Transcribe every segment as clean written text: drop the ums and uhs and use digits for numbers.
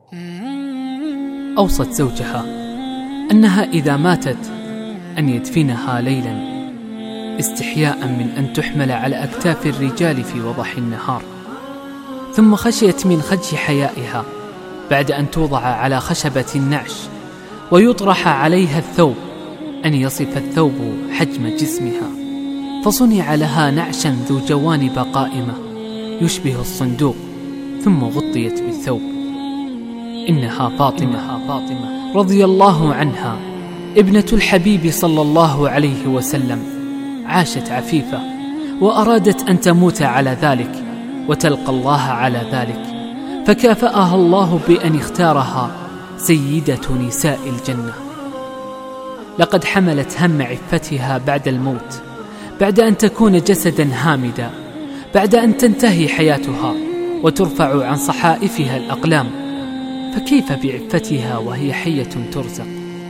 أوصت زوجها أنها إذا ماتت أن يدفنها ليلا استحياء من أن تحمل على أكتاف الرجال في وضح النهار. ثم خشيت من خدش حيائها بعد أن توضع على خشبة النعش ويطرح عليها الثوب أن يصف الثوب حجم جسمها، فصنع لها نعشا ذو جوانب قائمة يشبه الصندوق، ثم غطيت بالثوب. إنها فاطمة رضي الله عنها ابنة الحبيب صلى الله عليه وسلم، عاشت عفيفة وأرادت أن تموت على ذلك وتلقى الله على ذلك، فكافأها الله بأن اختارها سيدة نساء الجنة. لقد حملت هم عفتها بعد الموت، بعد أن تكون جسدا هامدا، بعد أن تنتهي حياتها وترفع عن صحائفها الأقلام، فكيف بعفتها وهي حية ترزق؟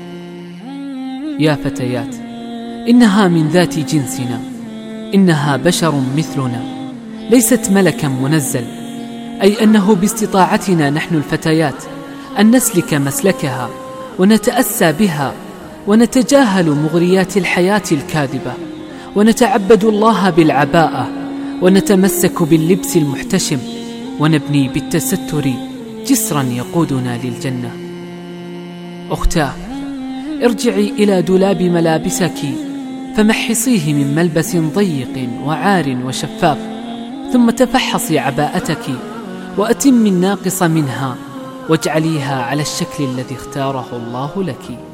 يا فتيات، إنها من ذات جنسنا، إنها بشر مثلنا، ليست ملكا منزل، أي أنه باستطاعتنا نحن الفتيات أن نسلك مسلكها ونتأسى بها ونتجاهل مغريات الحياة الكاذبة، ونتعبد الله بالعباءة ونتمسك باللبس المحتشم، ونبني بالتستر جسرا يقودنا للجنة. أختاه، ارجعي إلى دولاب ملابسك فمحصيه من ملبس ضيق وعار وشفاف، ثم تفحصي عباءتك وأتمي الناقص منها واجعليها على الشكل الذي اختاره الله لك.